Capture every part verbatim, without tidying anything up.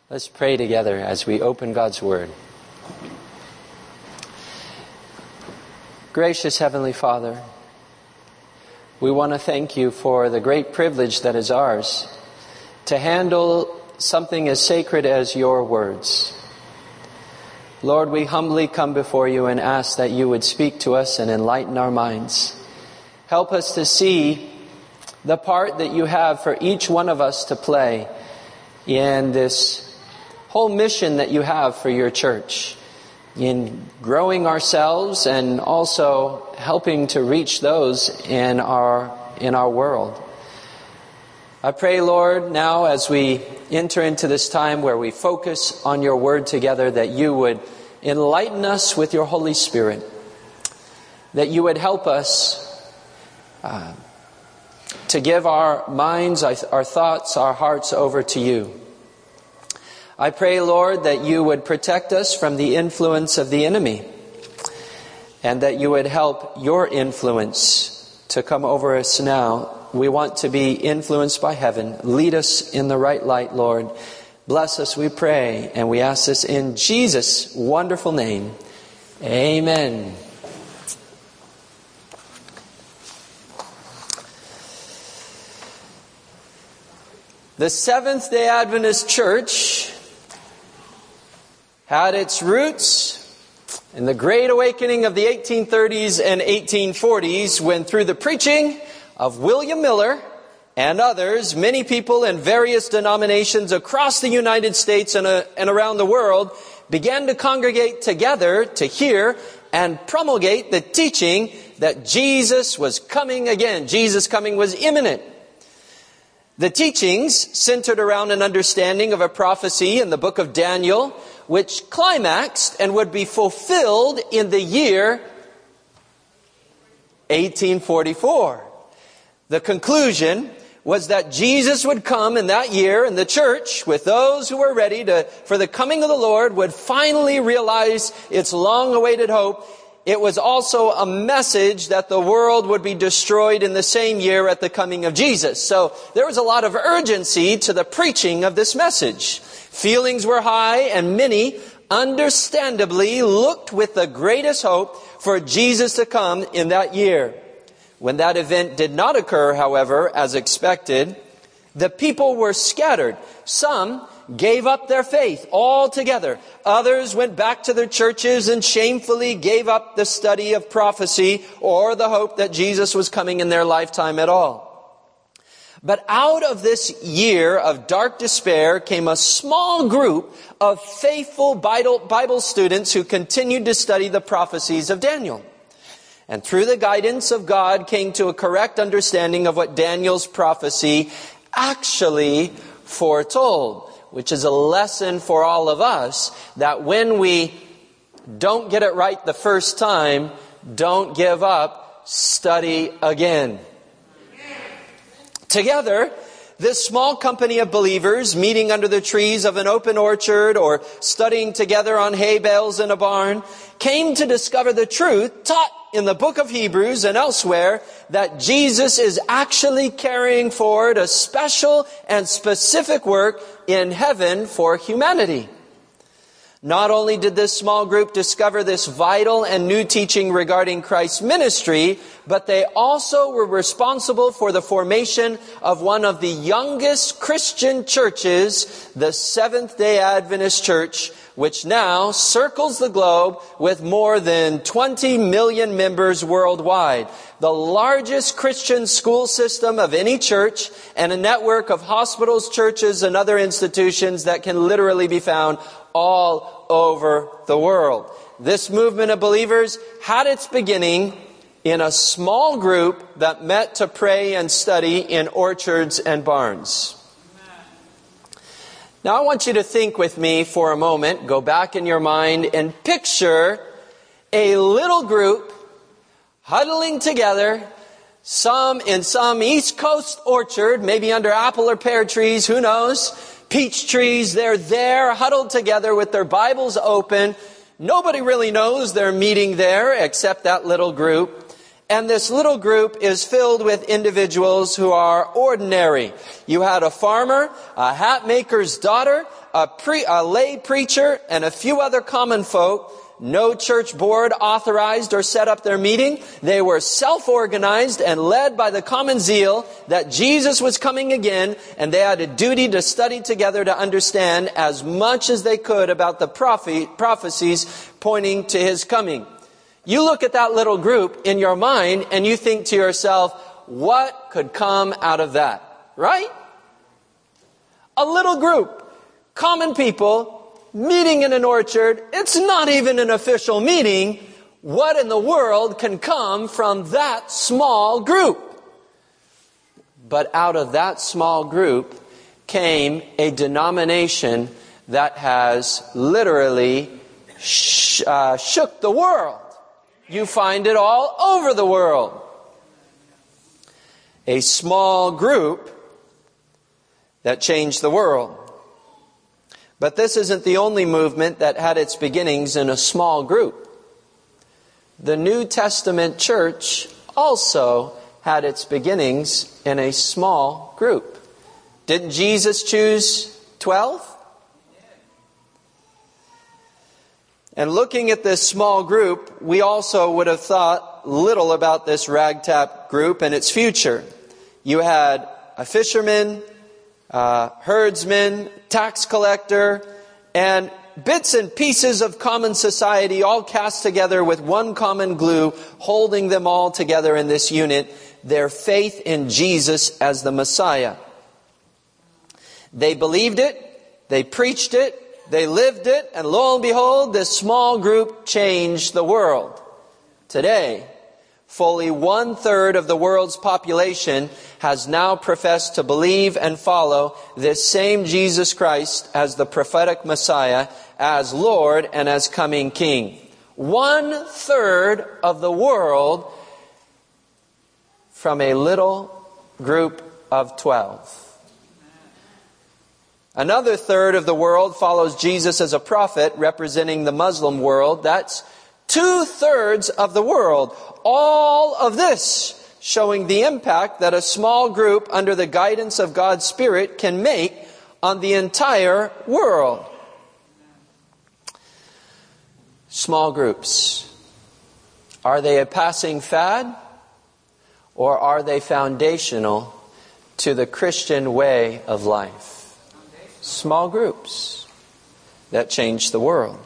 Let's pray together as we open God's Word. Gracious Heavenly Father, we want to thank you for the great privilege that is ours to handle something as sacred as your words. Lord, we humbly come before you and ask that you would speak to us and enlighten our minds. Help us to see the part that you have for each one of us to play in this whole mission that you have for your church, in growing ourselves and also helping to reach those in our in our world. I pray, Lord, now as we enter into this time where we focus on your word together, that you would enlighten us with your Holy Spirit, that you would help us uh, to give our minds, our thoughts, our hearts over to you. I pray, Lord, that you would protect us from the influence of the enemy, and that you would help your influence to come over us now. We want to be influenced by heaven. Lead us in the right light, Lord. Bless us, we pray, and we ask this in Jesus' wonderful name. Amen. The Seventh-day Adventist Church had its roots in the Great Awakening of the eighteen thirties and eighteen forties, when through the preaching of William Miller and others, many people in various denominations across the United States and, uh, and around the world began to congregate together to hear and promulgate the teaching that Jesus was coming again. Jesus' coming was imminent. The teachings centered around an understanding of a prophecy in the book of Daniel, which climaxed and would be fulfilled in the year eighteen forty-four. The conclusion was that Jesus would come in that year, and the church, with those who were ready to, for the coming of the Lord, would finally realize its long-awaited hope. It was also a message that the world would be destroyed in the same year at the coming of Jesus. So there was a lot of urgency to the preaching of this message. Feelings were high, and many, understandably, looked with the greatest hope for Jesus to come in that year. When that event did not occur, however, as expected, the people were scattered. Some gave up their faith altogether. Others went back to their churches and shamefully gave up the study of prophecy or the hope that Jesus was coming in their lifetime at all. But out of this year of dark despair came a small group of faithful Bible students who continued to study the prophecies of Daniel. And through the guidance of God came to a correct understanding of what Daniel's prophecy actually foretold, which is a lesson for all of us, that when we don't get it right the first time, don't give up, study again. Together, this small company of believers, meeting under the trees of an open orchard or studying together on hay bales in a barn, came to discover the truth taught in the book of Hebrews and elsewhere, that Jesus is actually carrying forward a special and specific work in heaven for humanity. Not only did this small group discover this vital and new teaching regarding Christ's ministry, but they also were responsible for the formation of one of the youngest Christian churches, the Seventh-day Adventist Church, which now circles the globe with more than twenty million members worldwide. The largest Christian school system of any church, and a network of hospitals, churches, and other institutions that can literally be found all over the world. This movement of believers had its beginning in a small group that met to pray and study in orchards and barns. Now I want you to think with me for a moment, go back in your mind and picture a little group huddling together, some in some East Coast orchard, maybe under apple or pear trees, who knows, peach trees. They're there huddled together with their Bibles open. Nobody really knows they're meeting there except that little group. And this little group is filled with individuals who are ordinary. You had a farmer, a hat maker's daughter, a a, pre, a lay preacher and a few other common folk. No church board authorized or set up their meeting. They were self-organized and led by the common zeal that Jesus was coming again, and they had a duty to study together to understand as much as they could about the prophet, prophecies pointing to his coming. You look at that little group in your mind and you think to yourself, what could come out of that? Right? A little group, common people, meeting in an orchard. It's not even an official meeting. What in the world can come from that small group? But out of that small group came a denomination that has literally sh- uh, shook the world. You find it all over the world. A small group that changed the world. But this isn't the only movement that had its beginnings in a small group. The New Testament church also had its beginnings in a small group. Didn't Jesus choose twelve? And looking at this small group, we also would have thought little about this ragtag group and its future. You had a fisherman, Uh, herdsman, tax collector, and bits and pieces of common society all cast together with one common glue, holding them all together in this unit, their faith in Jesus as the Messiah. They believed it, they preached it, they lived it, and lo and behold, this small group changed the world. Today, fully one-third of the world's population has now professed to believe and follow this same Jesus Christ as the prophetic Messiah, as Lord, and as coming King. One-third of the world from a little group of twelve. Another third of the world follows Jesus as a prophet, representing the Muslim world. That's two-thirds of the world. All of this showing the impact that a small group under the guidance of God's Spirit can make on the entire world. Small groups. Are they a passing fad? Or are they foundational to the Christian way of life? Small groups that change the world.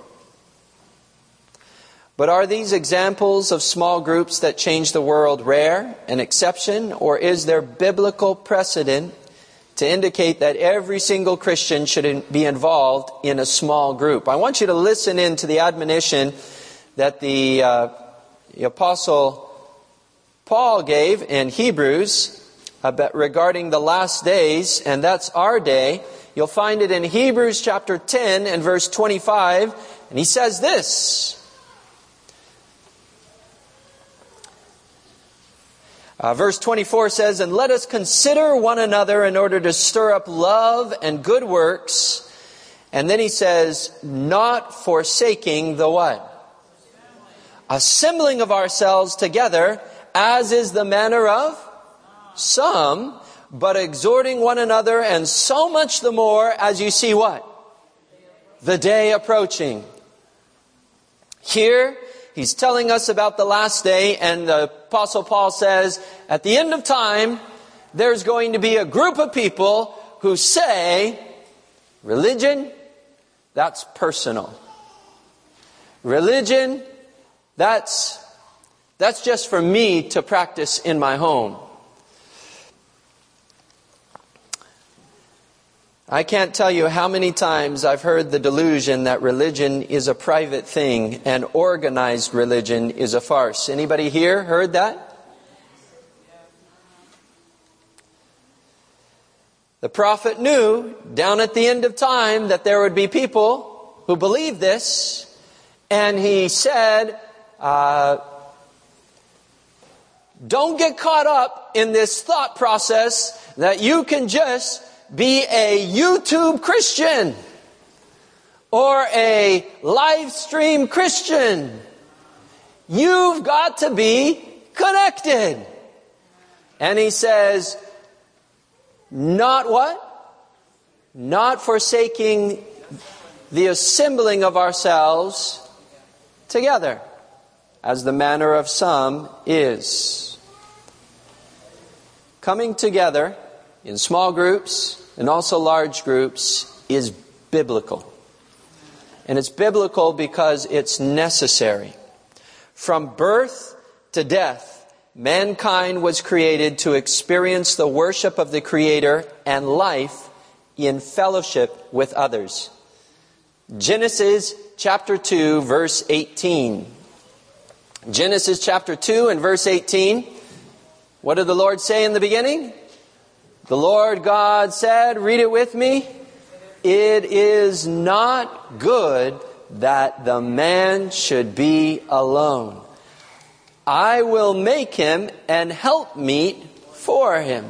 But are these examples of small groups that change the world rare, an exception, or is there biblical precedent to indicate that every single Christian should be involved in a small group? I want you to listen in to the admonition that the, uh, the Apostle Paul gave in Hebrews about regarding the last days, and that's our day. You'll find it in Hebrews chapter ten and verse twenty-five, and he says this. Uh, verse twenty-four says, "And let us consider one another in order to stir up love and good works." And then he says, "Not forsaking the what? Assembling of ourselves together, as is the manner of some, but exhorting one another, and so much the more as you see what? The day approaching." Here, he's telling us about the last day, and the Apostle Paul says, at the end of time, there's going to be a group of people who say, religion, that's personal. Religion, that's, that's just for me to practice in my home. I can't tell you how many times I've heard the delusion that religion is a private thing and organized religion is a farce. Anybody here heard that? The prophet knew down at the end of time that there would be people who believed this, and he said, uh, don't get caught up in this thought process that you can just be a YouTube Christian or a live stream Christian. You've got to be connected. And he says, not what? Not forsaking the assembling of ourselves together, as the manner of some is. Coming together in small groups and also large groups is biblical. And it's biblical because it's necessary. From birth to death, mankind was created to experience the worship of the Creator and life in fellowship with others. Genesis chapter two, verse eighteen. Genesis chapter two and verse eighteen. What did the Lord say in the beginning? The Lord God said, read it with me. It is not good that the man should be alone. I will make him an helpmeet for him.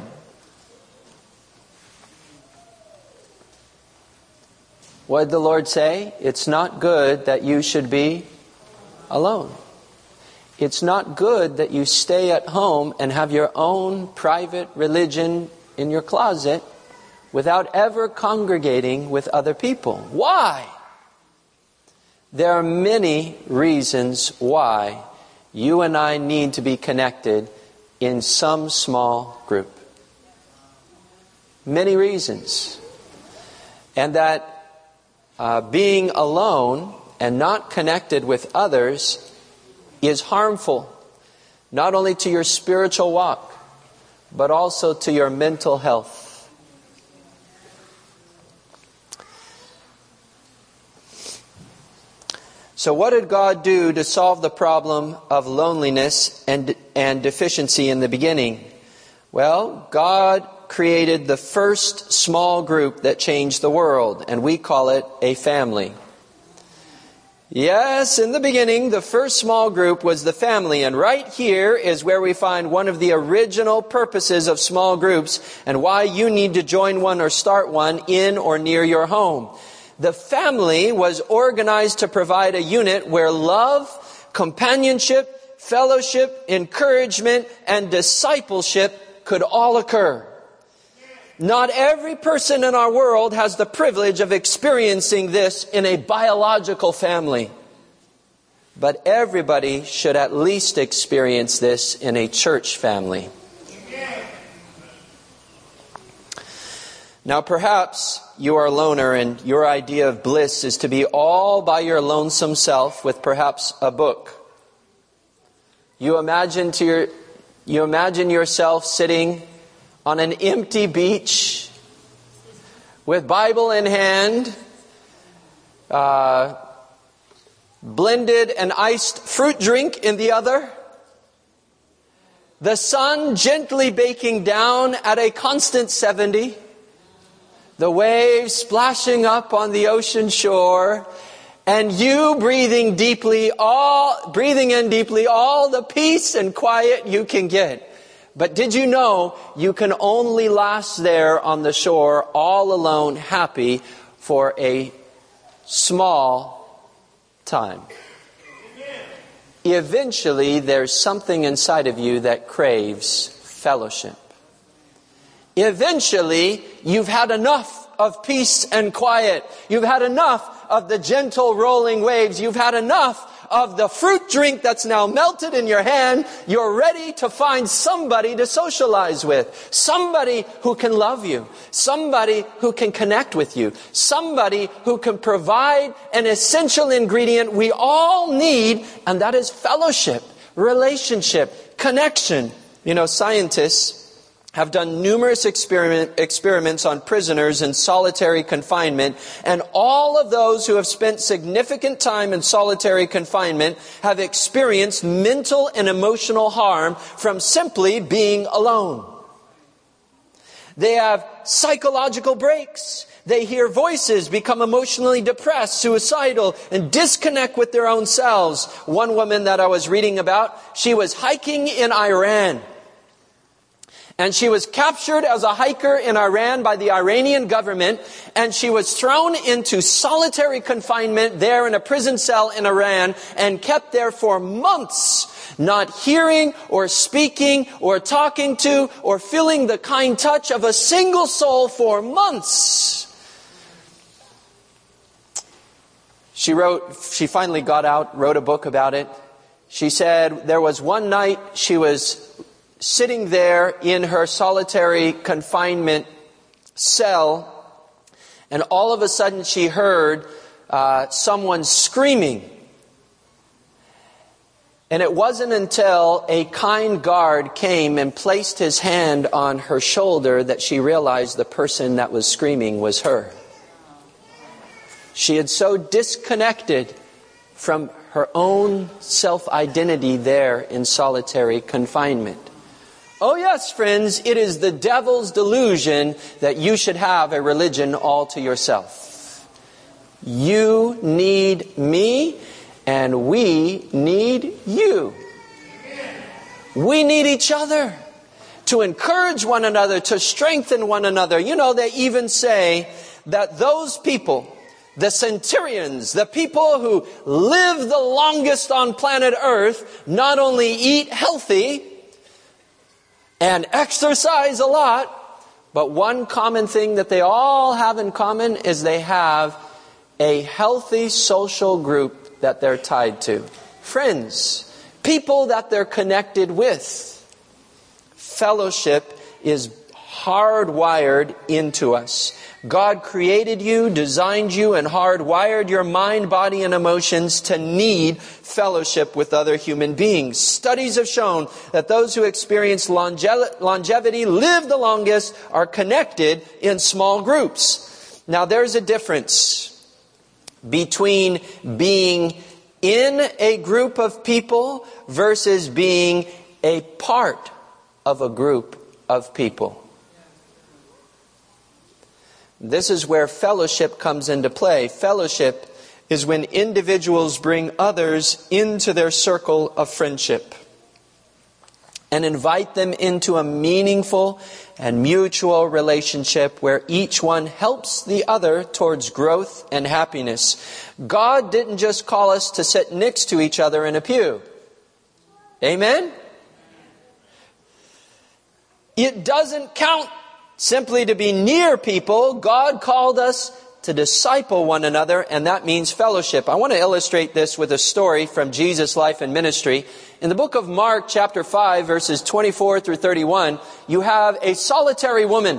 What did the Lord say? It's not good that you should be alone. It's not good that you stay at home and have your own private religion in your closet without ever congregating with other people. Why? There are many reasons why you and I need to be connected in some small group. Many reasons. And that uh, being alone and not connected with others is harmful, not only to your spiritual walk, but also to your mental health. So what did God do to solve the problem of loneliness and, and deficiency in the beginning? Well, God created the first small group that changed the world, and we call it a family. Yes, in the beginning, the first small group was the family, and right here is where we find one of the original purposes of small groups and why you need to join one or start one in or near your home. The family was organized to provide a unit where love, companionship, fellowship, encouragement, and discipleship could all occur. Not every person in our world has the privilege of experiencing this in a biological family. But everybody should at least experience this in a church family. Now perhaps you are a loner and your idea of bliss is to be all by your lonesome self with perhaps a book. You imagine to your, you imagine yourself sitting on an empty beach with Bible in hand, uh, blended and iced fruit drink in the other, the sun gently baking down at a constant seventy, the waves splashing up on the ocean shore, and you breathing deeply, all breathing in deeply all the peace and quiet you can get. But did you know you can only last there on the shore all alone, happy for a small time? Eventually, there's something inside of you that craves fellowship. Eventually, you've had enough of peace and quiet. You've had enough of the gentle rolling waves. You've had enough of the fruit drink that's now melted in your hand. You're ready to find somebody to socialize with. Somebody who can love you. Somebody who can connect with you. Somebody who can provide an essential ingredient we all need, and that is fellowship, relationship, connection. You know, scientists have done numerous experiment, experiments on prisoners in solitary confinement, and all of those who have spent significant time in solitary confinement have experienced mental and emotional harm from simply being alone. They have psychological breaks. They hear voices, become emotionally depressed, suicidal, and disconnect with their own selves. One woman that I was reading about, she was hiking in Iran. And she was captured as a hiker in Iran by the Iranian government, and she was thrown into solitary confinement there in a prison cell in Iran and kept there for months, not hearing or speaking or talking to or feeling the kind touch of a single soul for months. She wrote, she finally got out, wrote a book about it. She said there was one night she was sitting there in her solitary confinement cell, and all of a sudden she heard uh, someone screaming. And it wasn't until a kind guard came and placed his hand on her shoulder that she realized the person that was screaming was her. She had so disconnected from her own self-identity there in solitary confinement. Oh yes, friends, it is the devil's delusion that you should have a religion all to yourself. You need me, and we need you. We need each other to encourage one another, to strengthen one another. You know, they even say that those people, the centurions, the people who live the longest on planet Earth, not only eat healthy and exercise a lot, but one common thing that they all have in common is they have a healthy social group that they're tied to. Friends, people that they're connected with. Fellowship is hardwired into us. God created you, designed you, and hardwired your mind, body, and emotions to need fellowship with other human beings. Studies have shown that those who experience longe- longevity, live the longest, are connected in small groups. Now there's a difference between being in a group of people versus being a part of a group of people. This is where fellowship comes into play. Fellowship is when individuals bring others into their circle of friendship and invite them into a meaningful and mutual relationship where each one helps the other towards growth and happiness. God didn't just call us to sit next to each other in a pew. Amen? It doesn't count simply to be near people. God called us to disciple one another, and that means fellowship. I want to illustrate this with a story from Jesus' life and ministry. In the book of Mark, chapter five, verses twenty-four through thirty-one, you have a solitary woman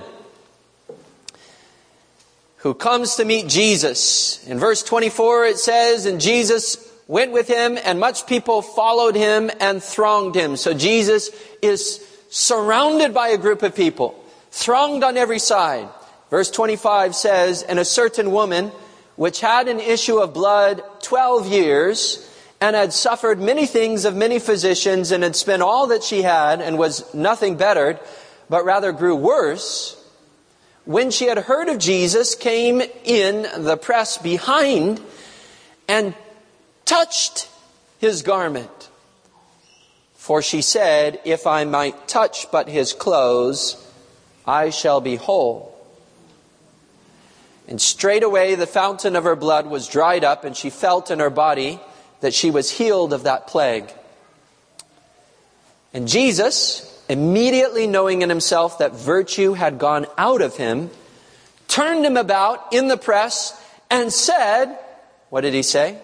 who comes to meet Jesus. In verse twenty-four it says, "And Jesus went with him, and much people followed him and thronged him." So Jesus is surrounded by a group of people, thronged on every side. Verse twenty-five says, "And a certain woman, which had an issue of blood twelve years, and had suffered many things of many physicians, and had spent all that she had, and was nothing bettered, but rather grew worse, when she had heard of Jesus, came in the press behind, and touched his garment. For she said, If I might touch but his clothes, I shall be whole. And straightway the fountain of her blood was dried up, and she felt in her body that she was healed of that plague. And Jesus, immediately knowing in himself that virtue had gone out of him, turned him about in the press and said," what did he say?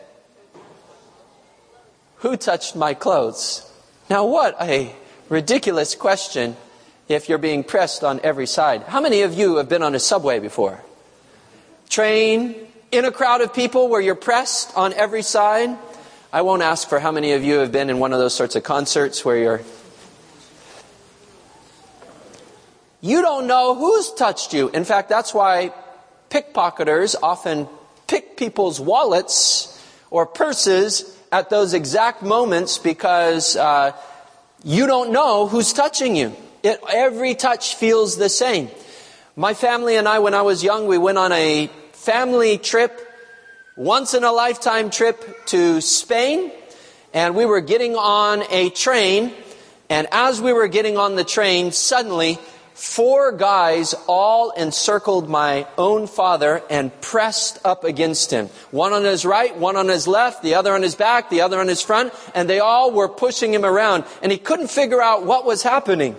"Who touched my clothes?" Now what a ridiculous question if you're being pressed on every side. How many of you have been on a subway before? Train, in a crowd of people where you're pressed on every side? I won't ask for how many of you have been in one of those sorts of concerts where you're... You don't know who's touched you. In fact, that's why pickpocketers often pick people's wallets or purses at those exact moments, because uh, you don't know who's touching you. It, every touch feels the same. My family and I, when I was young, we went on a family trip, once in a lifetime trip to Spain, and we were getting on a train, and as we were getting on the train, suddenly four guys all encircled my own father and pressed up against him. One on his right, one on his left, the other on his back, the other on his front, and they all were pushing him around, and he couldn't figure out what was happening.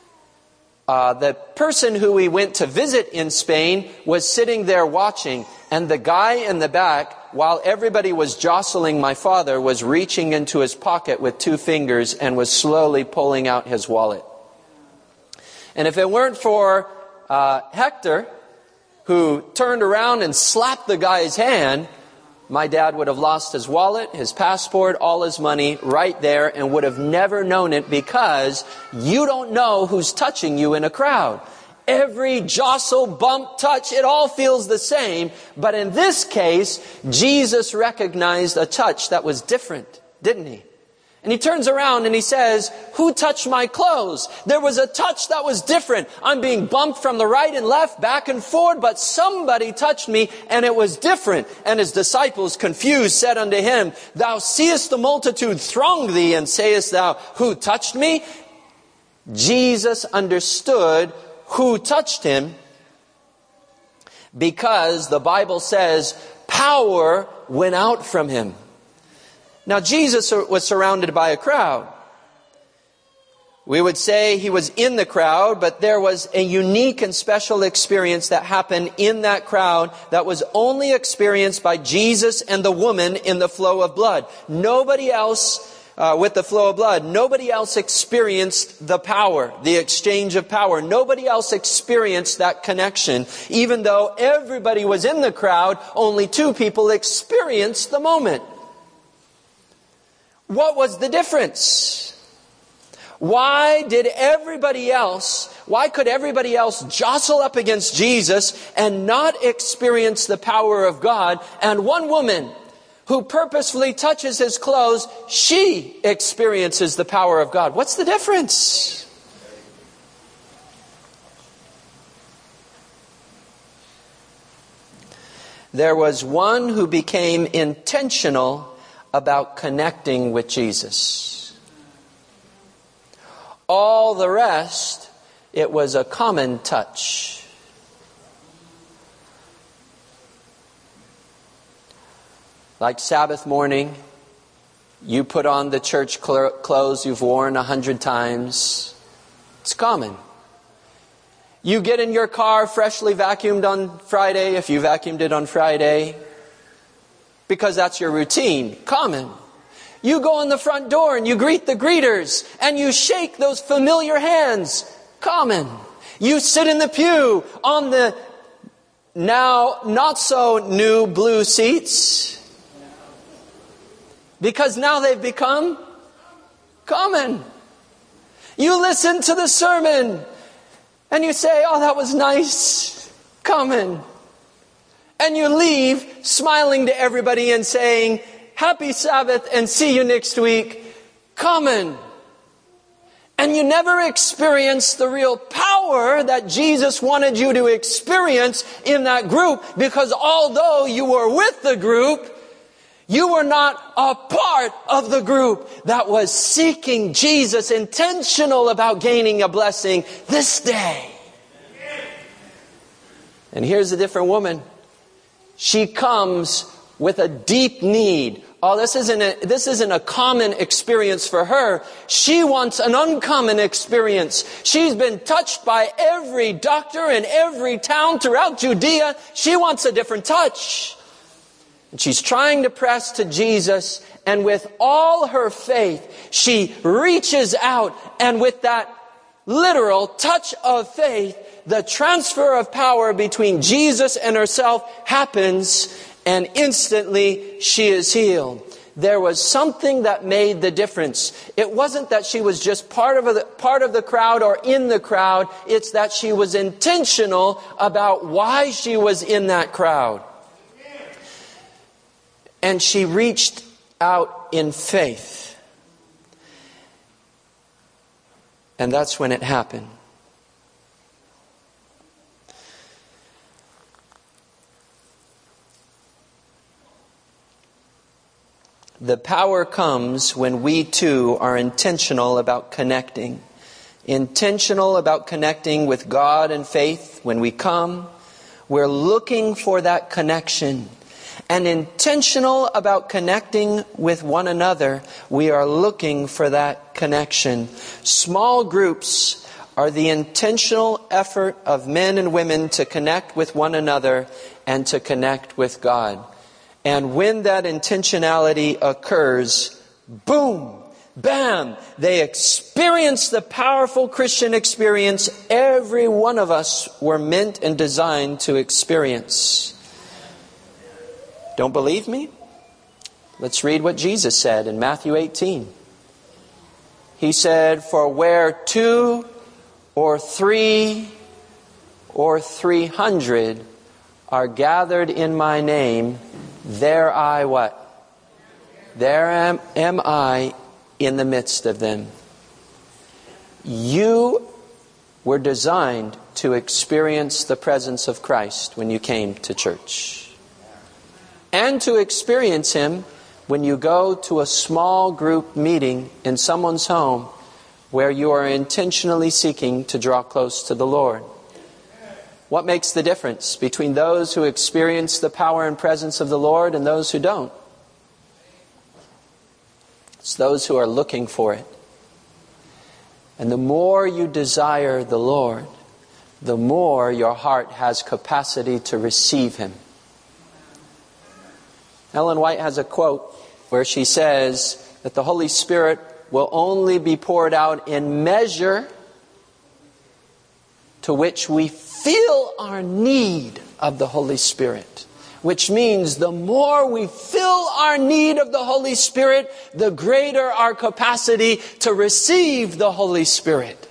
Uh, the person who we went to visit in Spain was sitting there watching, And the guy in the back, while everybody was jostling my father, was reaching into his pocket with two fingers and was slowly pulling out his wallet. And if it weren't for uh, Hector, who turned around and slapped the guy's hand, my dad would have lost his wallet, his passport, all his money right there, and would have never known it, because you don't know who's touching you in a crowd. Every jostle, bump, touch, it all feels the same. But in this case, Jesus recognized a touch that was different, didn't he? And he turns around and he says, "Who touched my clothes?" There was a touch that was different. I'm being bumped from the right and left, back and forward, but somebody touched me, and it was different. And his disciples, confused, said unto him, "Thou seest the multitude throng thee, and sayest thou, Who touched me?" Jesus understood who touched him, because the Bible says power went out from him. Now, Jesus was surrounded by a crowd. We would say he was in the crowd, but there was a unique and special experience that happened in that crowd that was only experienced by Jesus and the woman in the flow of blood. Nobody else Uh, with the flow of blood. Nobody else experienced the power, the exchange of power. Nobody else experienced that connection. Even though everybody was in the crowd, only two people experienced the moment. What was the difference? Why did everybody else, why could everybody else jostle up against Jesus and not experience the power of God? And one woman who purposefully touches his clothes, she experiences the power of God. What's the difference? There was one who became intentional about connecting with Jesus. All the rest, it was a common touch. Like Sabbath morning, you put on the church clothes you've worn a hundred times. It's common. You get in your car freshly vacuumed on Friday, if you vacuumed it on Friday, because that's your routine. Common. You go in the front door and you greet the greeters and you shake those familiar hands. Common. You sit in the pew on the now not so new blue seats, because now they've become common. You listen to the sermon and you say, "Oh, that was nice." Common. And you leave smiling to everybody and saying, "Happy Sabbath and see you next week." Common. And you never experience the real power that Jesus wanted you to experience in that group, because although you were with the group, you were not a part of the group that was seeking Jesus, intentional about gaining a blessing this day. And here's a different woman. She comes with a deep need. Oh, this isn't a, this isn't a common experience for her. She wants an uncommon experience. She's been touched by every doctor in every town throughout Judea. She wants a different touch. And she's trying to press to Jesus, and with all her faith, she reaches out, and with that literal touch of faith, the transfer of power between Jesus and herself happens, and instantly she is healed. There was something that made the difference. It wasn't that she was just part of the, part of the crowd or in the crowd. It's that she was intentional about why she was in that crowd. And she reached out in faith. And that's when it happened. The power comes when we too are intentional about connecting. Intentional about connecting with God and faith. When we come, we're looking for that connection. And intentional about connecting with one another, we are looking for that connection. Small groups are the intentional effort of men and women to connect with one another and to connect with God. And when that intentionality occurs, boom, bam, they experience the powerful Christian experience every one of us were meant and designed to experience. Don't believe me? Let's read what Jesus said in Matthew eighteen. He said, "For where two or three or three hundred are gathered in my name, there I," what? There am, am I in the midst of them. You were designed to experience the presence of Christ when you came to church. And to experience Him when you go to a small group meeting in someone's home where you are intentionally seeking to draw close to the Lord. What makes the difference between those who experience the power and presence of the Lord and those who don't? It's those who are looking for it. And the more you desire the Lord, the more your heart has capacity to receive Him. Ellen White has a quote where she says that the Holy Spirit will only be poured out in measure to which we feel our need of the Holy Spirit. Which means the more we feel our need of the Holy Spirit, the greater our capacity to receive the Holy Spirit.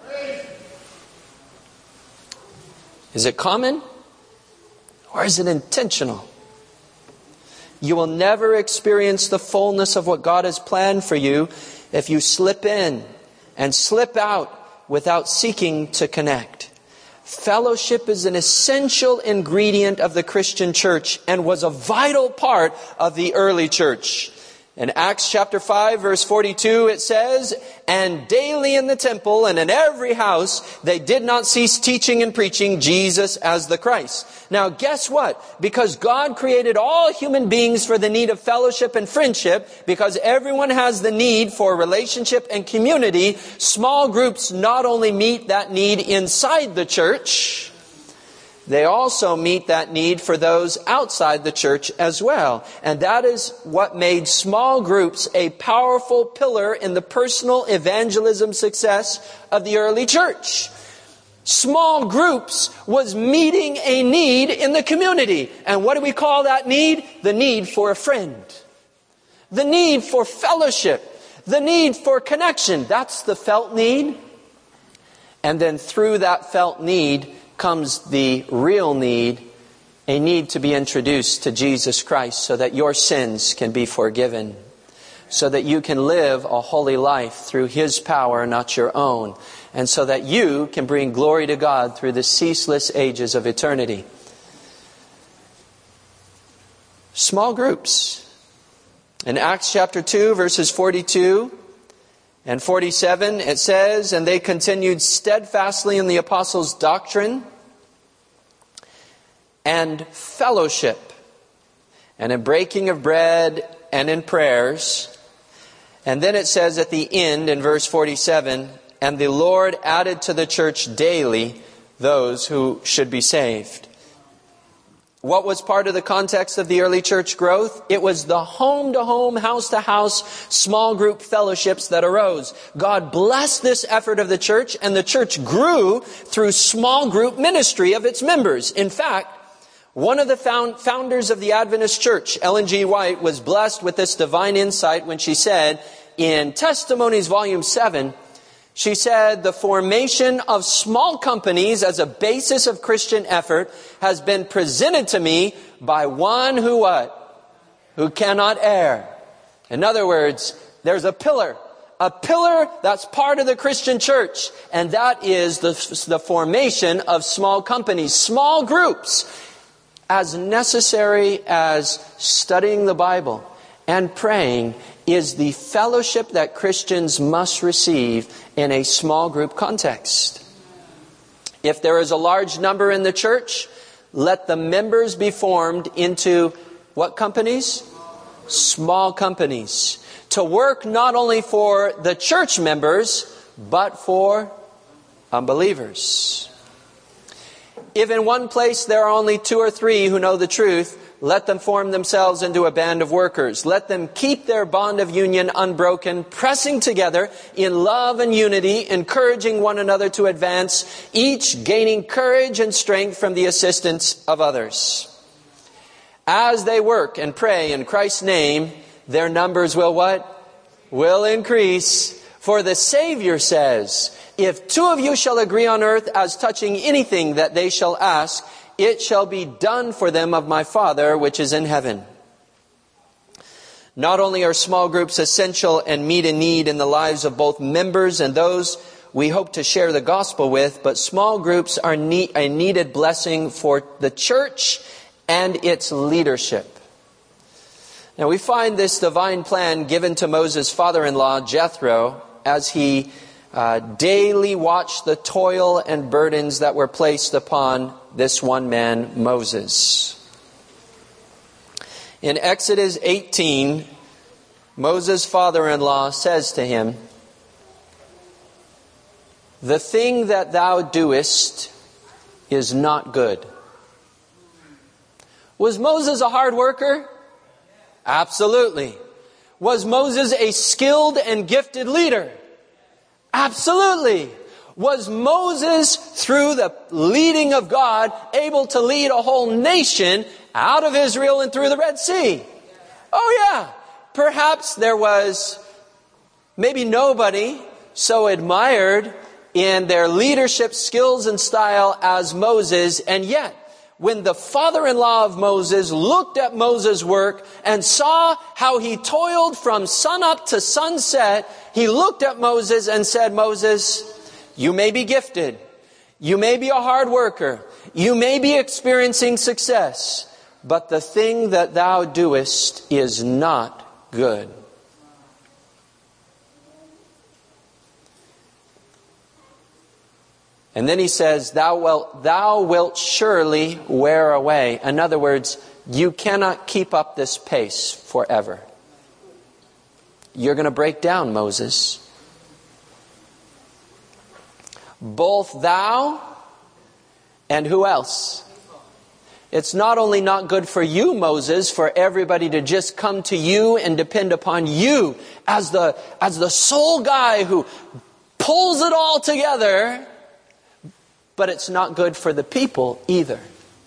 Is it common? Or is it intentional? You will never experience the fullness of what God has planned for you if you slip in and slip out without seeking to connect. Fellowship is an essential ingredient of the Christian church and was a vital part of the early church. In Acts chapter five, verse forty-two, it says, "And daily in the temple and in every house they did not cease teaching and preaching Jesus as the Christ." Now guess what? Because God created all human beings for the need of fellowship and friendship, because everyone has the need for relationship and community, small groups not only meet that need inside the church, they also meet that need for those outside the church as well. And that is what made small groups a powerful pillar in the personal evangelism success of the early church. Small groups was meeting a need in the community. And what do we call that need? The need for a friend. The need for fellowship. The need for connection. That's the felt need. And then through that felt need comes the real need, a need to be introduced to Jesus Christ so that your sins can be forgiven, so that you can live a holy life through His power, not your own, and so that you can bring glory to God through the ceaseless ages of eternity. Small groups. In Acts chapter two, verses forty-two and forty-seven, it says, "And they continued steadfastly in the apostles' doctrine and fellowship, and in breaking of bread and in prayers." And then it says at the end in verse forty-seven, "And the Lord added to the church daily those who should be saved." What was part of the context of the early church growth? It was the home-to-home, house-to-house, small group fellowships that arose. God blessed this effort of the church, and the church grew through small group ministry of its members. In fact, one of the found, founders of the Adventist Church, Ellen G. White, was blessed with this divine insight when she said, in Testimonies Volume seven, she said, "The formation of small companies as a basis of Christian effort has been presented to me by one who what? Who cannot err." In other words, there's a pillar. A pillar that's part of the Christian church. And that is the, the formation of small companies, small groups. As necessary as studying the Bible and praying is the fellowship that Christians must receive in a small group context. If there is a large number in the church, let the members be formed into what companies? Small companies. To work not only for the church members, but for unbelievers. If in one place there are only two or three who know the truth, let them form themselves into a band of workers. Let them keep their bond of union unbroken, pressing together in love and unity, encouraging one another to advance, each gaining courage and strength from the assistance of others. As they work and pray in Christ's name, their numbers will what? Will increase. For the Savior says, if two of you shall agree on earth as touching anything that they shall ask, it shall be done for them of my Father which is in heaven. Not only are small groups essential and meet a need in the lives of both members and those we hope to share the gospel with, but small groups are a needed blessing for the church and its leadership. Now we find this divine plan given to Moses' father-in-law, Jethro, as he uh, daily watched the toil and burdens that were placed upon this one man, Moses. In Exodus eighteen, Moses' father-in-law says to him, the thing that thou doest is not good. Was Moses a hard worker? Absolutely. Was Moses a skilled and gifted leader? Absolutely. Was Moses, through the leading of God, able to lead a whole nation out of Israel and through the Red Sea? Oh yeah. Perhaps there was maybe nobody so admired in their leadership skills and style as Moses, and yet when the father-in-law of Moses looked at Moses' work and saw how he toiled from sunup to sunset, he looked at Moses and said, Moses, you may be gifted. You may be a hard worker. You may be experiencing success. But the thing that thou doest is not good. And then he says, thou wilt, thou wilt surely wear away. In other words, you cannot keep up this pace forever. You're going to break down, Moses. Both thou and who else? It's not only not good for you, Moses, for everybody to just come to you and depend upon you as the, as the sole guy who pulls it all together, but it's not good for the people either.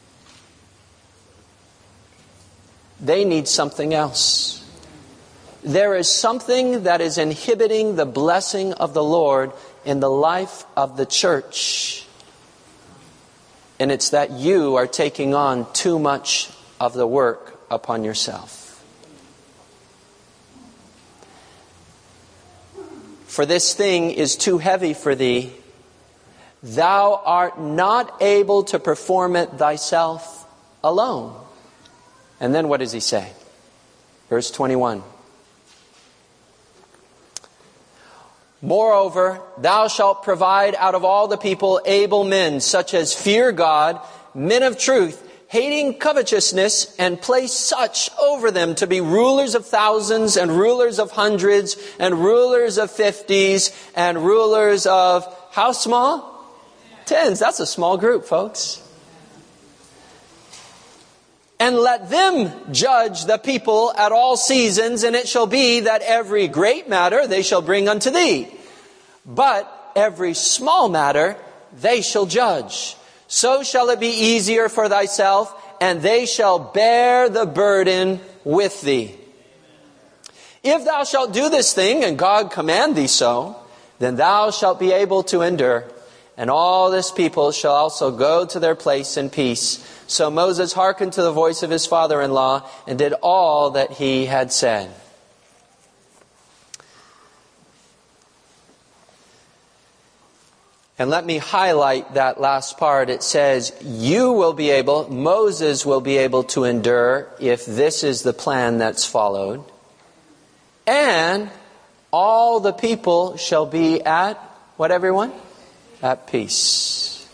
They need something else. There is something that is inhibiting the blessing of the Lord in the life of the church. And it's that you are taking on too much of the work upon yourself. For this thing is too heavy for thee. Thou art not able to perform it thyself alone. And then what does he say? Verse twenty-one. Moreover, thou shalt provide out of all the people able men, such as fear God, men of truth, hating covetousness, and place such over them to be rulers of thousands, and rulers of hundreds, and rulers of fifties, and rulers of, how small? Tens. That's a small group, folks. And let them judge the people at all seasons, and it shall be that every great matter they shall bring unto thee. But every small matter they shall judge. So shall it be easier for thyself, and they shall bear the burden with thee. If thou shalt do this thing, and God command thee so, then thou shalt be able to endure. And all this people shall also go to their place in peace. So Moses hearkened to the voice of his father-in-law and did all that he had said. And let me highlight that last part. It says, you will be able, Moses will be able to endure if this is the plan that's followed. And all the people shall be at, what everyone? At peace.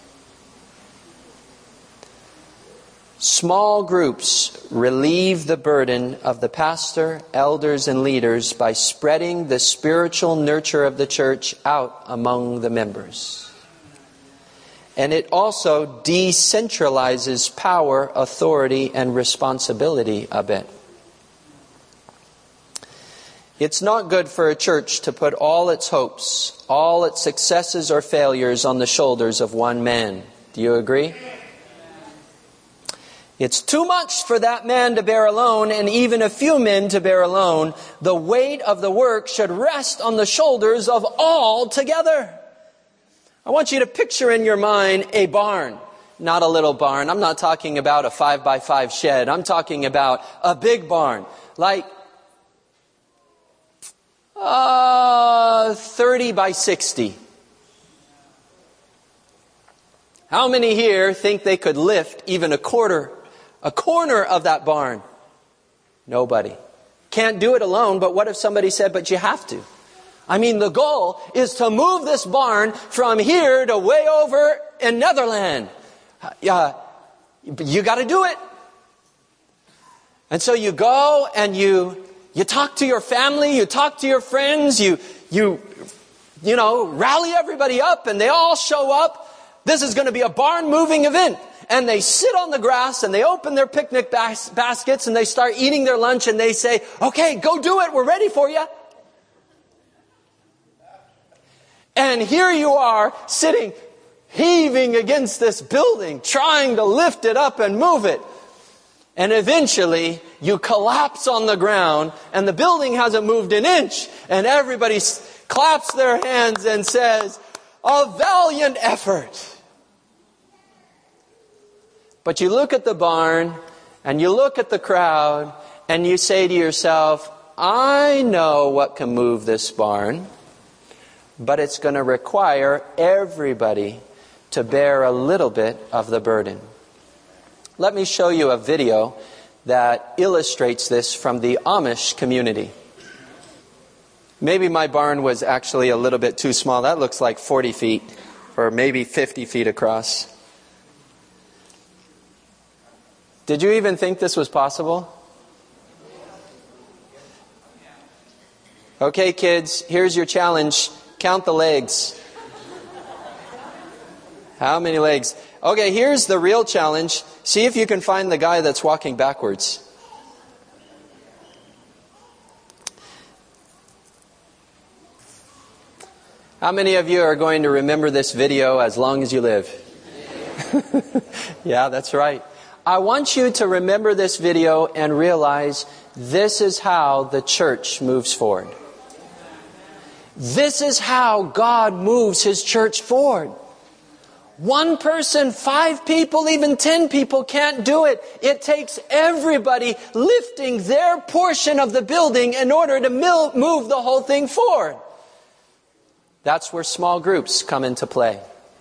Small groups relieve the burden of the pastor, elders, and leaders by spreading the spiritual nurture of the church out among the members. And it also decentralizes power, authority, and responsibility a bit. It's not good for a church to put all its hopes, all its successes or failures on the shoulders of one man. Do you agree? It's too much for that man to bear alone, and even a few men to bear alone. The weight of the work should rest on the shoulders of all together. I want you to picture in your mind a barn. Not a little barn. I'm not talking about a five by five shed. I'm talking about a big barn. Like uh, thirty by sixty. How many here think they could lift even a quarter, a corner of that barn? Nobody. Can't do it alone, but what if somebody said, but you have to? I mean, the goal is to move this barn from here to way over in Netherlands. Uh, you got to do it. And so you go and you you talk to your family, you talk to your friends, you you you know, rally everybody up, and they all show up. This is going to be a barn moving event. And they sit on the grass and they open their picnic bas- baskets and they start eating their lunch and they say, okay, go do it. We're ready for you. And here you are sitting, heaving against this building, trying to lift it up and move it. And eventually you collapse on the ground and the building hasn't moved an inch. And everybody claps their hands and says, a valiant effort. But you look at the barn and you look at the crowd and you say to yourself, I know what can move this barn, but it's going to require everybody to bear a little bit of the burden. Let me show you a video that illustrates this from the Amish community. Maybe my barn was actually a little bit too small. That looks like forty feet or maybe fifty feet across. Did you even think this was possible? Okay, kids, here's your challenge. Count the legs. How many legs? Okay, here's the real challenge. See if you can find the guy that's walking backwards. How many of you are going to remember this video as long as you live? Yeah, that's right. I want you to remember this video and realize this is how the church moves forward. This is how God moves His church forward. One person, five people, even ten people can't do it. It takes everybody lifting their portion of the building in order to move the whole thing forward. That's where small groups come into play.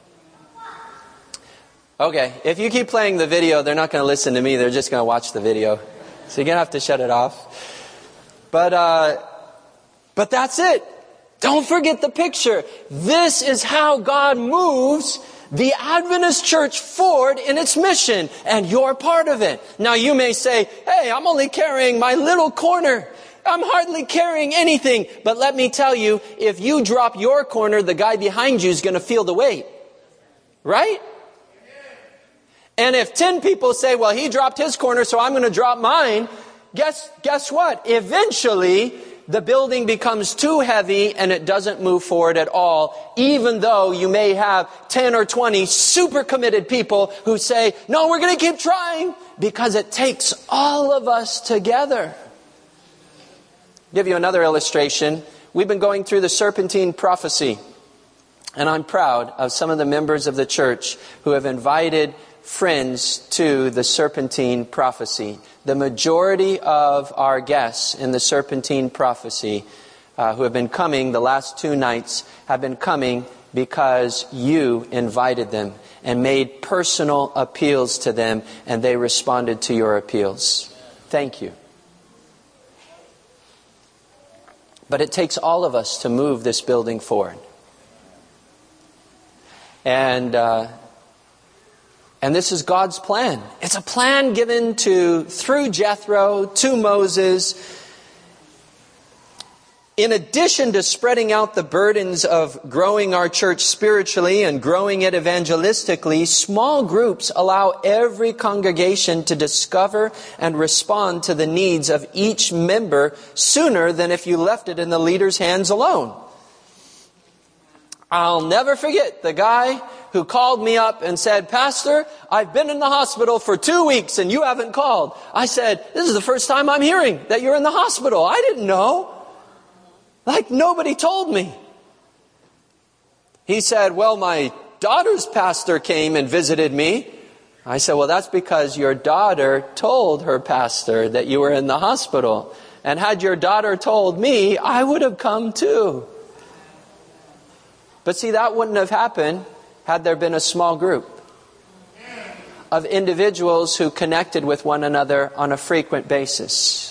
Okay, if you keep playing the video, they're not going to listen to me. They're just going to watch the video. So you're going to have to shut it off. But, uh, but that's it. Don't forget the picture. This is how God moves the Adventist church forward in its mission, and you're part of it. Now you may say, hey, I'm only carrying my little corner. I'm hardly carrying anything. But let me tell you, if you drop your corner, the guy behind you is going to feel the weight. Right? And if ten people say, well, he dropped his corner, so I'm going to drop mine, guess, guess what? Eventually, the building becomes too heavy and it doesn't move forward at all, even though you may have ten or twenty super committed people who say, no, we're going to keep trying, because it takes all of us together. I'll give you another illustration. We've been going through the Serpentine Prophecy, and I'm proud of some of the members of the church who have invited friends to the Serpentine Prophecy. The majority of our guests in the Serpentine Prophecy uh, who have been coming the last two nights have been coming because you invited them and made personal appeals to them, and they responded to your appeals. Thank you. But it takes all of us to move this building forward. And uh, and this is God's plan. It's a plan given to through Jethro to Moses. In addition to spreading out the burdens of growing our church spiritually and growing it evangelistically, small groups allow every congregation to discover and respond to the needs of each member sooner than if you left it in the leader's hands alone. I'll never forget the guy who called me up and said, "Pastor, I've been in the hospital for two weeks and you haven't called." I said, "This is the first time I'm hearing that you're in the hospital. I didn't know. Like, nobody told me." He said, "Well, my daughter's pastor came and visited me." I said, "Well, that's because your daughter told her pastor that you were in the hospital. And had your daughter told me, I would have come too." But see, that wouldn't have happened had there been a small group of individuals who connected with one another on a frequent basis.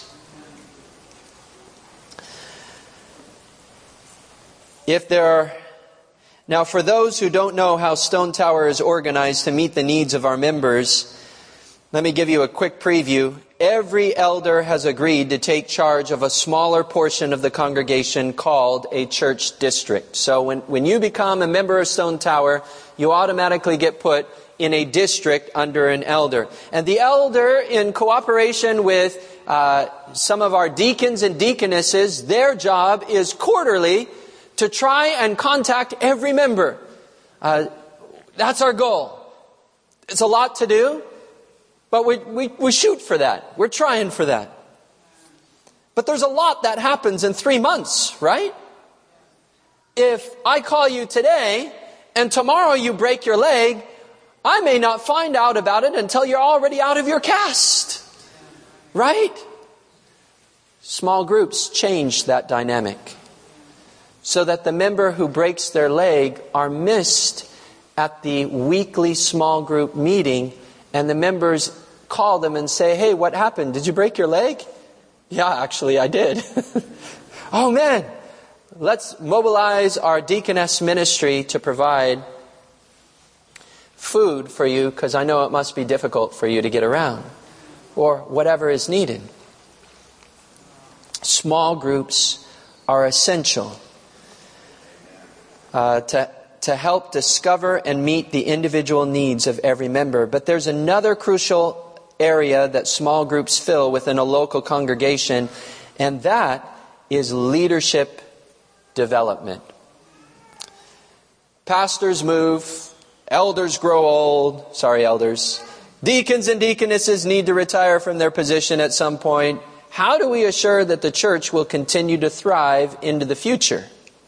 If there are, now for those who don't know how Stone Tower is organized to meet the needs of our members, let me give you a quick preview. Every elder has agreed to take charge of a smaller portion of the congregation called a church district. So when, when you become a member of Stone Tower, you automatically get put in a district under an elder. And the elder, in cooperation with uh, some of our deacons and deaconesses, their job is quarterly to try and contact every member. Uh, that's our goal. It's a lot to do, but we, we, we shoot for that. We're trying for that. But there's a lot that happens in three months, right? If I call you today and tomorrow you break your leg, I may not find out about it until you're already out of your cast. Right? Small groups change that dynamic, so that the member who breaks their leg are missed at the weekly small group meeting, and the members call them and say, "Hey, what happened? Did you break your leg?" "Yeah, actually I did." "Oh man, let's mobilize our deaconess ministry to provide food for you, because I know it must be difficult for you to get around," or whatever is needed. Small groups are essential Uh, to, to help discover and meet the individual needs of every member. But there's another crucial area that small groups fill within a local congregation, and that is leadership development. Pastors move, elders grow old, sorry elders, deacons and deaconesses need to retire from their position at some point. How do we assure that the church will continue to thrive into the future?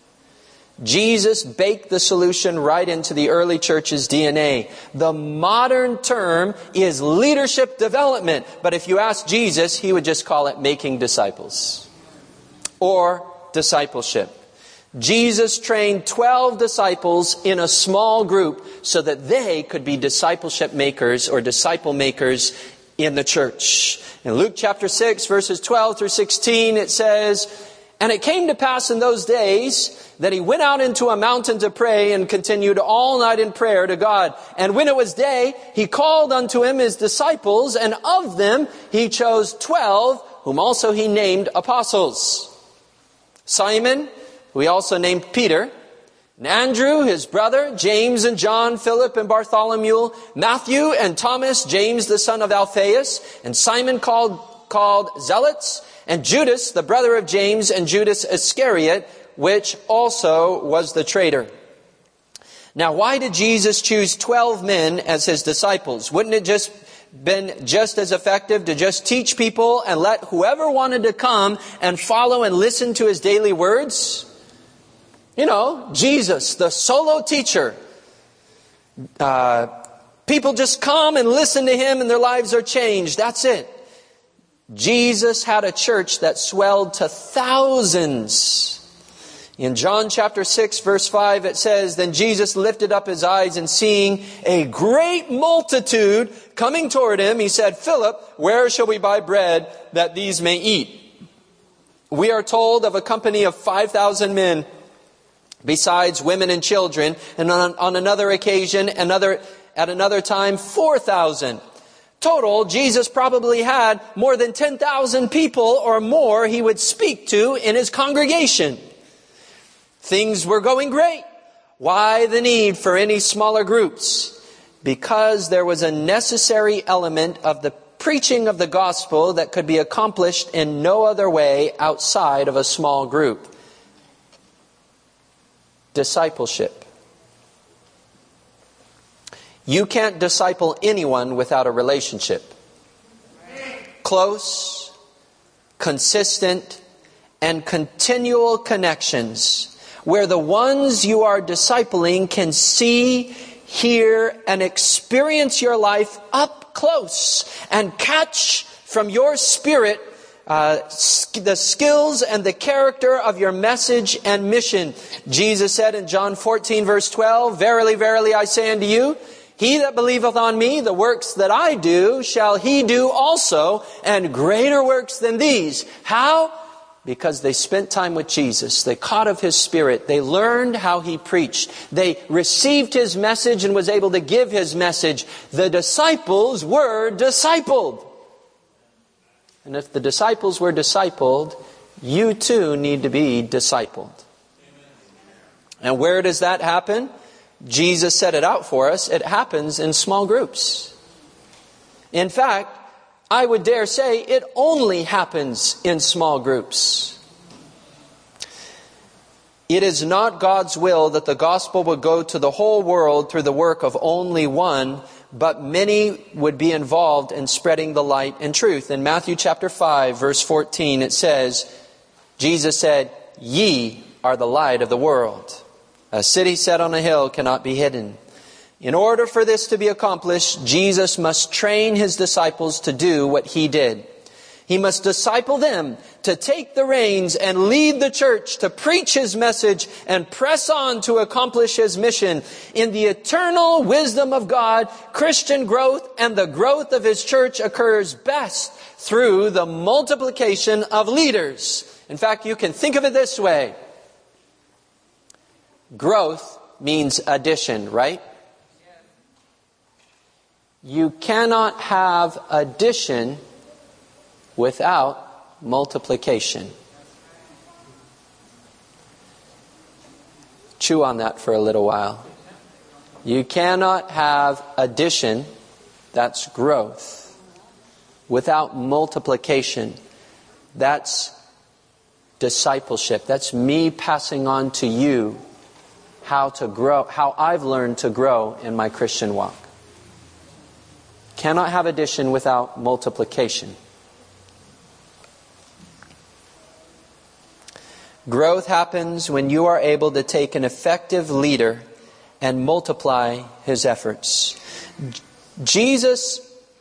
Jesus baked the solution right into the early church's D N A. The modern term is leadership development. But if you ask Jesus, he would just call it making disciples or discipleship. Jesus trained twelve disciples in a small group so that they could be discipleship makers or disciple makers in the church. In Luke chapter six, verses twelve through sixteen, it says, "And it came to pass in those days that he went out into a mountain to pray and continued all night in prayer to God. And when it was day, he called unto him his disciples, and of them he chose twelve, whom also he named apostles. Simon, who he also named Peter, and Andrew, his brother, James and John, Philip and Bartholomew, Matthew and Thomas, James the son of Alphaeus, and Simon called, called Zealots, and Judas, the brother of James, and Judas Iscariot, which also was the traitor." Now, why did Jesus choose twelve men as his disciples? Wouldn't it just been just as effective to just teach people and let whoever wanted to come and follow and listen to his daily words? You know, Jesus, the solo teacher. Uh, people just come and listen to him and their lives are changed. That's it. Jesus had a church that swelled to thousands. In John chapter six, verse five, it says, "Then Jesus lifted up his eyes, and seeing a great multitude coming toward him, he said, 'Philip, where shall we buy bread that these may eat?' We are told of a company of five thousand men, besides women and children, and on, on another occasion, another at another time, four thousand. Total, Jesus probably had more than ten thousand people or more he would speak to in his congregation. Things were going great. Why the need for any smaller groups? Because there was a necessary element of the preaching of the gospel that could be accomplished in no other way outside of a small group. Discipleship. You can't disciple anyone without a relationship. Close, consistent, and continual connections where the ones you are discipling can see, hear, and experience your life up close and catch from your spirit uh, the skills and the character of your message and mission. Jesus said in John fourteen verse twelve, "Verily, verily, I say unto you, he that believeth on me, the works that I do, shall he do also, and greater works than these." How? Because they spent time with Jesus. They caught of His Spirit. They learned how He preached. They received His message and was able to give His message. The disciples were discipled. And if the disciples were discipled, you too need to be discipled. And where does that happen? Jesus set it out for us. It happens in small groups. In fact, I would dare say it only happens in small groups. It is not God's will that the gospel would go to the whole world through the work of only one, but many would be involved in spreading the light and truth. In Matthew chapter five, verse fourteen, it says, Jesus said, "Ye are the light of the world. A city set on a hill cannot be hidden." In order for this to be accomplished, Jesus must train His disciples to do what He did. He must disciple them to take the reins and lead the church to preach His message and press on to accomplish His mission. In the eternal wisdom of God, Christian growth and the growth of His church occurs best through the multiplication of leaders. In fact, you can think of it this way. Growth means addition, right? You cannot have addition without multiplication. Chew on that for a little while. You cannot have addition, that's growth, without multiplication. That's discipleship. That's me passing on to you how to grow, how I've learned to grow in my Christian walk. Cannot have addition without multiplication. Growth happens when you are able to take an effective leader and multiply his efforts. Jesus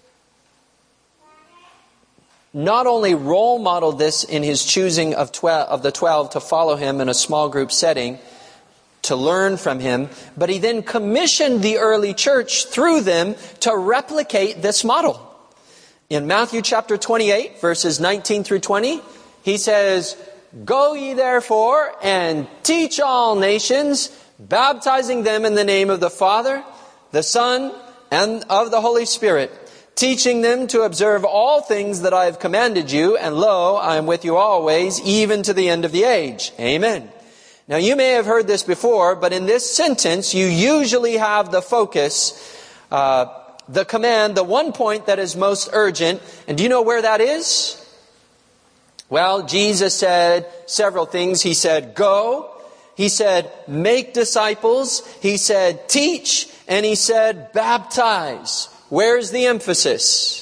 not only role modeled this in His choosing of twelve, of the twelve to follow Him in a small group setting, to learn from Him, but He then commissioned the early church through them to replicate this model. In Matthew chapter twenty-eight, verses nineteen through twenty, He says, "Go ye therefore and teach all nations, baptizing them in the name of the Father, the Son, and of the Holy Spirit, teaching them to observe all things that I have commanded you, and lo, I am with you always, even to the end of the age." Amen. Now you may have heard this before, but in this sentence you usually have the focus, uh, the command, the one point that is most urgent. And do you know where that is? Well, Jesus said several things. He said, "Go." He said, "Make disciples." He said, "Teach." And He said, "Baptize." Where's the emphasis?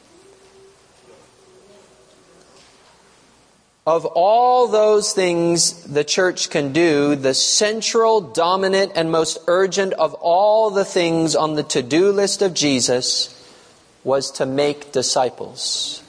Of all those things the church can do, the central, dominant, and most urgent of all the things on the to-do list of Jesus was to make disciples.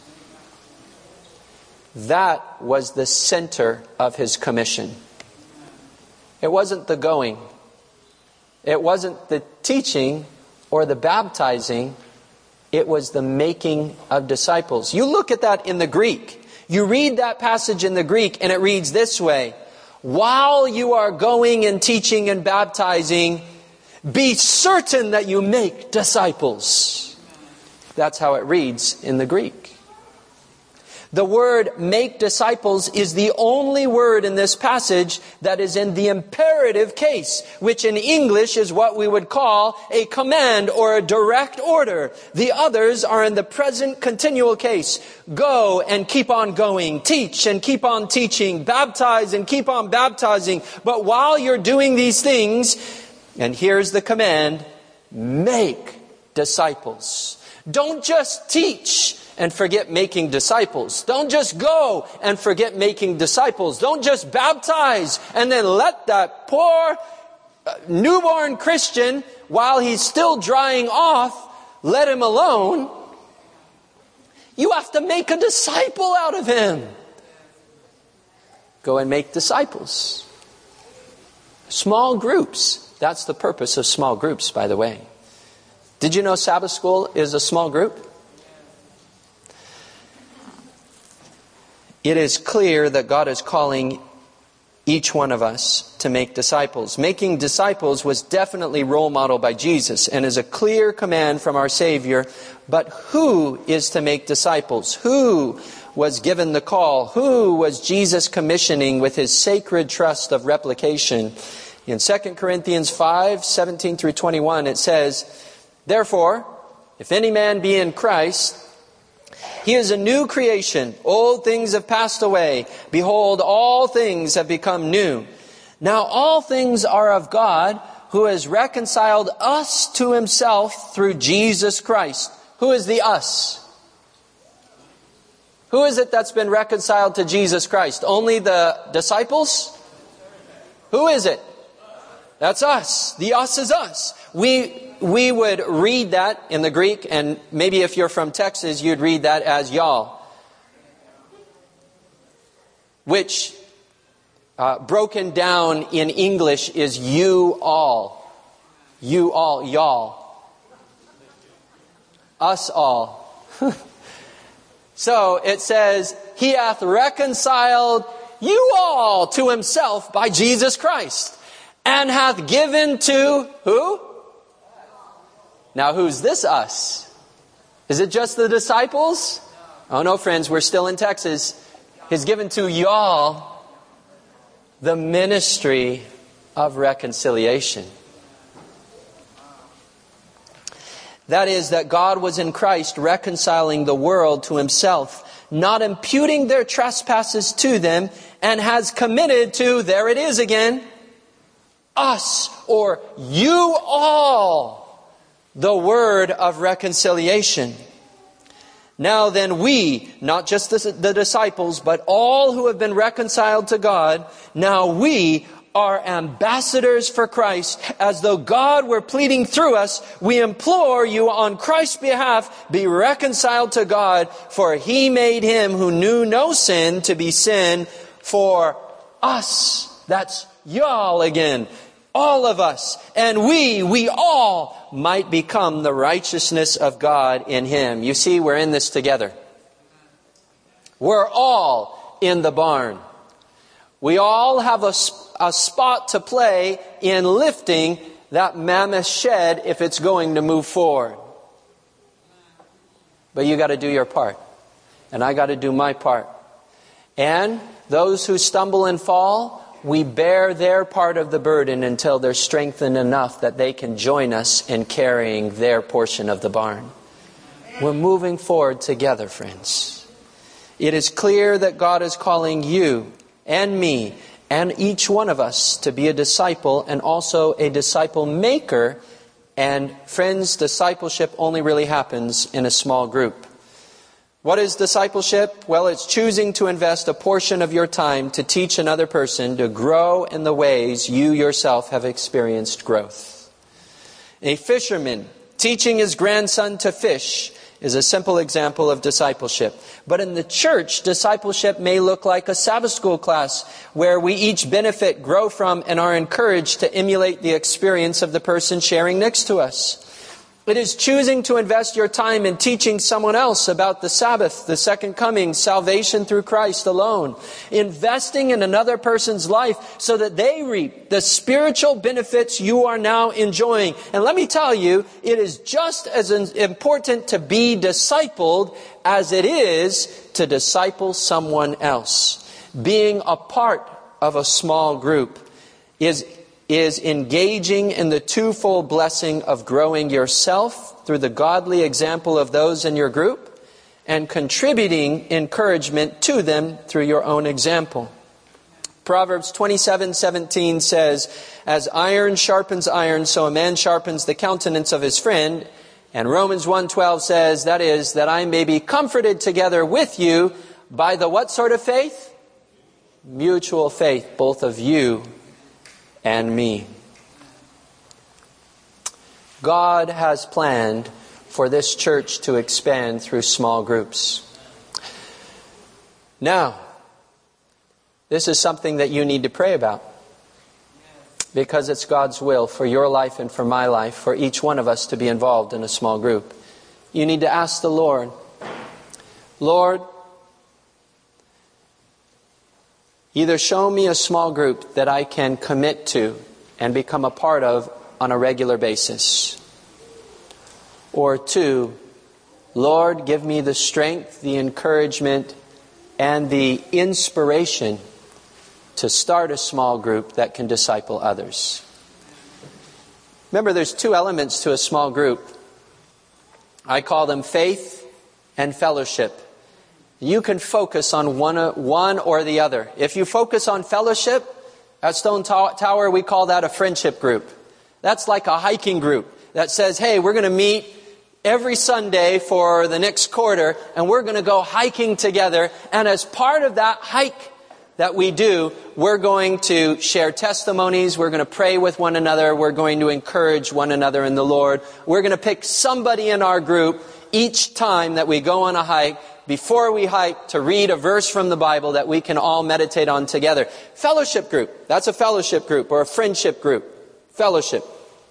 That was the center of His commission. It wasn't the going. It wasn't the teaching or the baptizing. It was the making of disciples. You look at that in the Greek. You read that passage in the Greek and it reads this way: "While you are going and teaching and baptizing, be certain that you make disciples." That's how it reads in the Greek. The word make disciples is the only word in this passage that is in the imperative case, which in English is what we would call a command or a direct order. The others are in the present continual case. Go and keep on going. Teach and keep on teaching. Baptize and keep on baptizing. But while you're doing these things, and here's the command, make disciples. Don't just teach and forget making disciples. Don't just go and forget making disciples. Don't just baptize and then let that poor uh, newborn Christian, while he's still drying off, let him alone. You have to make a disciple out of him. Go and make disciples. Small groups. That's the purpose of small groups, by the way. Did you know Sabbath school is a small group? It is clear that God is calling each one of us to make disciples. Making disciples was definitely role modeled by Jesus and is a clear command from our Savior. But who is to make disciples? Who was given the call? Who was Jesus commissioning with his sacred trust of replication? In Second Corinthians five, seventeen through twenty-one, it says, "Therefore, if any man be in Christ, he is a new creation. Old things have passed away. Behold, all things have become new. Now all things are of God, who has reconciled us to himself through Jesus Christ." Who is the us? Who is it that's been reconciled to Jesus Christ? Only the disciples? Who is it? That's us. The us is us. We we would read that in the Greek, and maybe if you're from Texas, you'd read that as y'all. Which, uh, broken down in English, is you all. You all, y'all. Us all. So it says, He hath reconciled you all to Himself by Jesus Christ, and hath given to who? Now who's this us? Is it just the disciples? Oh no, friends, we're still in Texas. He's given to y'all the ministry of reconciliation. That is, that God was in Christ reconciling the world to Himself, not imputing their trespasses to them, and has committed to, there it is again, us, or you all, the word of reconciliation. Now then we, not just the, the disciples, but all who have been reconciled to God, now we are ambassadors for Christ, as though God were pleading through us. We implore you on Christ's behalf, be reconciled to God, for He made Him who knew no sin to be sin for us. That's y'all again. All of us. And we, we all might become the righteousness of God in Him. You see, we're in this together. We're all in the barn. We all have a, a spot to play in lifting that mammoth shed if it's going to move forward. But you got to do your part. And I got to do my part. And those who stumble and fall, we bear their part of the burden until they're strengthened enough that they can join us in carrying their portion of the barn. We're moving forward together, friends. It is clear that God is calling you and me and each one of us to be a disciple and also a disciple maker. And friends, discipleship only really happens in a small group. What is discipleship? Well, it's choosing to invest a portion of your time to teach another person to grow in the ways you yourself have experienced growth. A fisherman teaching his grandson to fish is a simple example of discipleship. But in the church, discipleship may look like a Sabbath school class where we each benefit, grow from, and are encouraged to emulate the experience of the person sharing next to us. It is choosing to invest your time in teaching someone else about the Sabbath, the second coming, salvation through Christ alone. Investing in another person's life so that they reap the spiritual benefits you are now enjoying. And let me tell you, it is just as important to be discipled as it is to disciple someone else. Being a part of a small group is is engaging in the twofold blessing of growing yourself through the godly example of those in your group and contributing encouragement to them through your own example. Proverbs twenty-seven seventeen says, "As iron sharpens iron, so a man sharpens the countenance of his friend." And Romans one twelve says, that is, that I may be comforted together with you by the what sort of faith? Mutual faith, both of you and me. God has planned for this church to expand through small groups. Now, this is something that you need to pray about, because it's God's will for your life and for my life, for each one of us to be involved in a small group. You need to ask the Lord, Lord, either show me a small group that I can commit to and become a part of on a regular basis. Or two, Lord, give me the strength, the encouragement, and the inspiration to start a small group that can disciple others. Remember, there's two elements to a small group. I call them faith and fellowship. You can focus on one, one or the other. If you focus on fellowship, at Stone Tower we call that a friendship group. That's like a hiking group that says, hey, we're going to meet every Sunday for the next quarter and we're going to go hiking together. And as part of that hike that we do, we're going to share testimonies, we're going to pray with one another, we're going to encourage one another in the Lord. We're going to pick somebody in our group each time that we go on a hike, before we hike, to read a verse from the Bible that we can all meditate on together. Fellowship group. That's a fellowship group or a friendship group. Fellowship.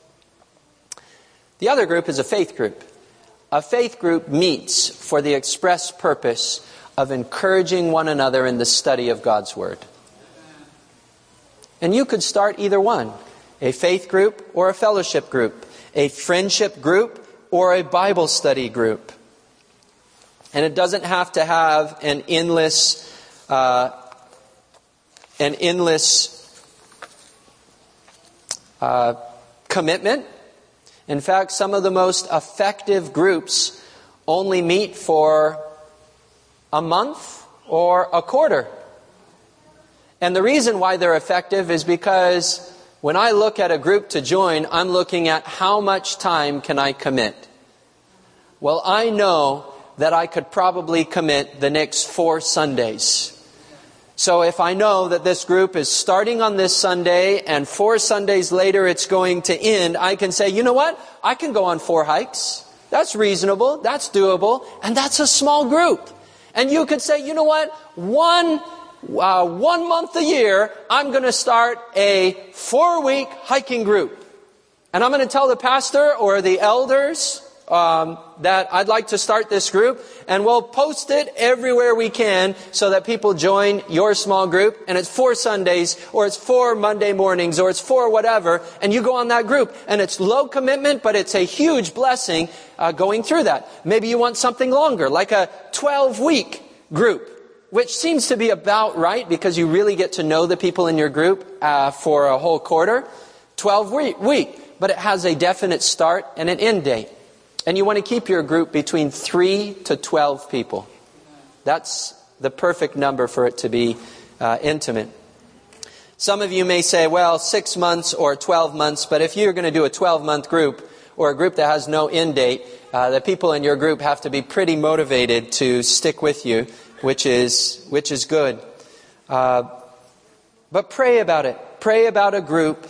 The other group is a faith group. A faith group meets for the express purpose of encouraging one another in the study of God's Word. And you could start either one. A faith group or a fellowship group. A friendship group or a Bible study group. And it doesn't have to have an endless, uh, an endless uh, commitment. In fact, some of the most effective groups only meet for a month or a quarter. And the reason why they're effective is because when I look at a group to join, I'm looking at how much time can I commit. Well, I know that I could probably commit the next four Sundays. So if I know that this group is starting on this Sunday and four Sundays later it's going to end, I can say, you know what? I can go on four hikes. That's reasonable. That's doable. And that's a small group. And you could say, you know what? One, uh, one month a year, I'm going to start a four-week hiking group. And I'm going to tell the pastor or the elders Um, that I'd like to start this group, and we'll post it everywhere we can so that people join your small group, and it's four Sundays, or it's four Monday mornings, or it's four whatever, and you go on that group, and it's low commitment, but it's a huge blessing uh, going through that. Maybe you want something longer, like a twelve-week group, which seems to be about right because you really get to know the people in your group uh, for a whole quarter. twelve-week, but it has a definite start and an end date. And you want to keep your group between three to twelve people. That's the perfect number for it to be uh, intimate. Some of you may say, well, six months or twelve months. But if you're going to do a twelve-month group or a group that has no end date, uh, the people in your group have to be pretty motivated to stick with you, which is which is good. Uh, but pray about it. Pray about a group.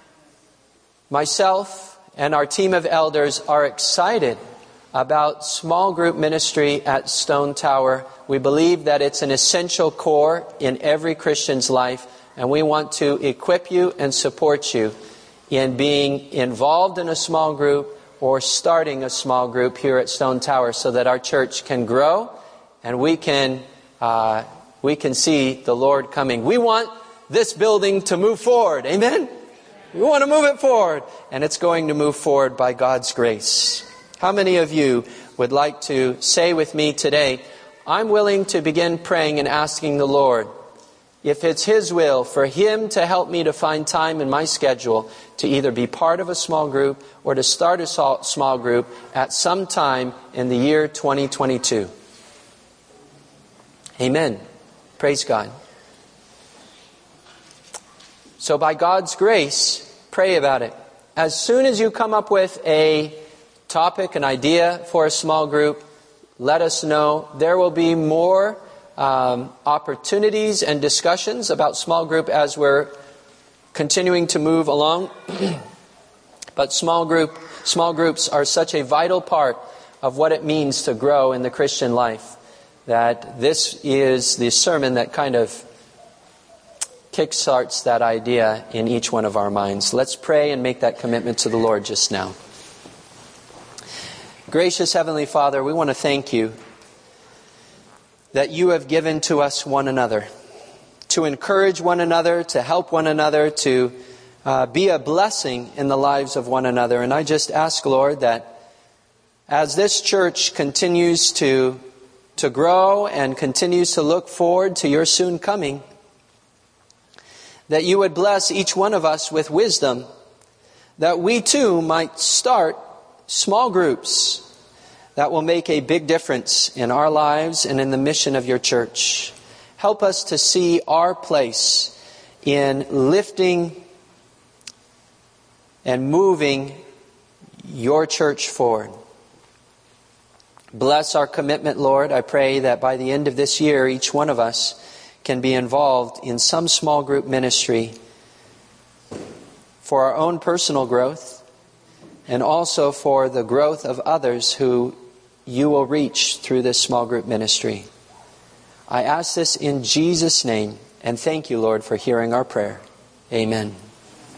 Myself and our team of elders are excited about small group ministry at Stone Tower. We believe that it's an essential core in every Christian's life, and we want to equip you and support you in being involved in a small group or starting a small group here at Stone Tower so that our church can grow and we can uh, we can see the Lord coming. We want this building to move forward. Amen? We want to move it forward. And it's going to move forward by God's grace. How many of you would like to say with me today, I'm willing to begin praying and asking the Lord, if it's His will, for Him to help me to find time in my schedule to either be part of a small group or to start a small group at some time in the year twenty twenty-two. Amen. Praise God. So by God's grace, pray about it. As soon as you come up with a topic, an idea for a small group, let us know. There will be more um, opportunities and discussions about small group as we're continuing to move along. But small group, small groups are such a vital part of what it means to grow in the Christian life, that this is the sermon that kind of kickstarts that idea in each one of our minds. Let's pray and make that commitment to the Lord just now. Gracious Heavenly Father, we want to thank You that You have given to us one another, to encourage one another, to help one another, to uh, be a blessing in the lives of one another. And I just ask, Lord, that as this church continues to, to grow and continues to look forward to Your soon coming, that You would bless each one of us with wisdom, that we too might start small groups that will make a big difference in our lives and in the mission of Your church. Help us to see our place in lifting and moving Your church forward. Bless our commitment, Lord. I pray that by the end of this year, each one of us can be involved in some small group ministry for our own personal growth and also for the growth of others who You will reach through this small group ministry. I ask this in Jesus' name, and thank You, Lord, for hearing our prayer. Amen.